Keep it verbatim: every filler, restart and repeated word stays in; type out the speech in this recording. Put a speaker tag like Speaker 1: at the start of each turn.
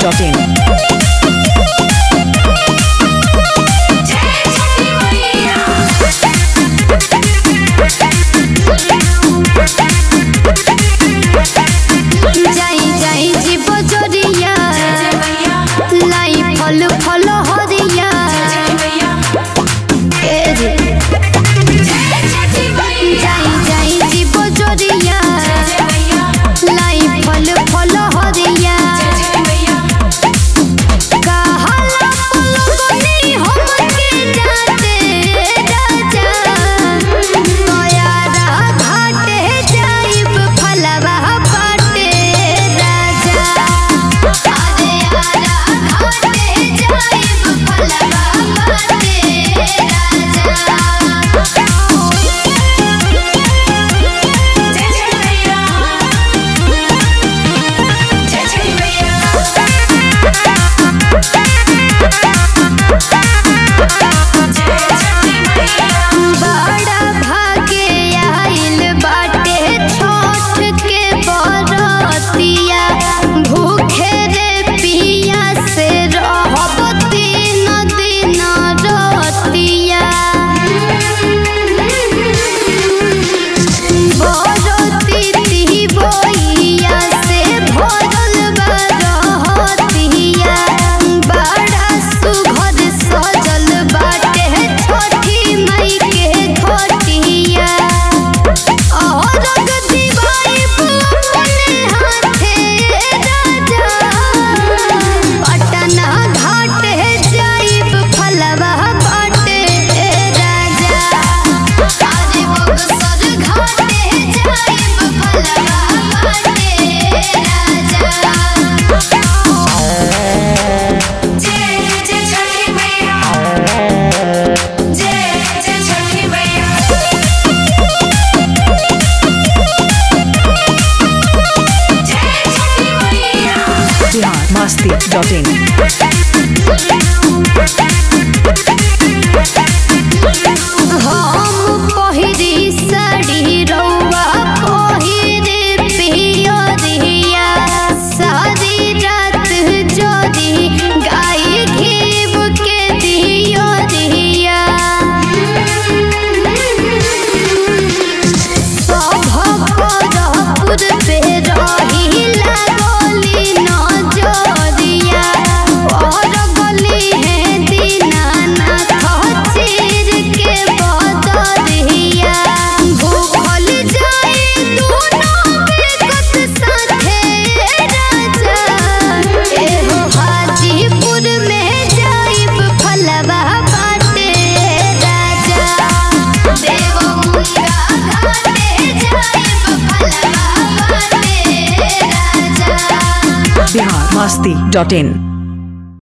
Speaker 1: Dot in.
Speaker 2: जाई जाई जी बजरिया लाई फल फल हरिया जाई जाई जी बजरिया लाई फल फल हरिया कहाला पलगनी हमके जाते राजा तोयारा घाटे जाइब फलवा बाटे राजा अरे यारा घाटे जाइब फलवा बाटे राजा। बड़ा भागे आइल बाटे छोट के बरतिया भूखे रे पिया से रहब तीन दिन रतिया बरती ती बोइया से भरल बरतिया बड़ा सुघर सजल बाटे छोटी मई के घटिया और दिवाई अपने हाथे राजा पटना घाटे जाइब फलवा बाटे राजा अरे बक्सर घाटे जाइब फलवा बाटे राजा। जय जय छठी मैया जय जय छठी मैया जय छठी मैया।
Speaker 1: Bihar Masti dot in.
Speaker 2: हम पहिरी साड़ी रउआ पहिरे पियरिया सारी रात जोरी गाय घीव के दियरिया सभ करपुर पे रही लागली नजरिया और गली है दीनानाथ चीर के बदरिया भूखल जाए दोनों बेकत साथे राजा एहो हाजीपुर में जाइब फलवा बाटे राजा देव मुंगा घाटे जाइब फलवा बाटे राजा।
Speaker 1: बिहार मस्ती डॉट इन।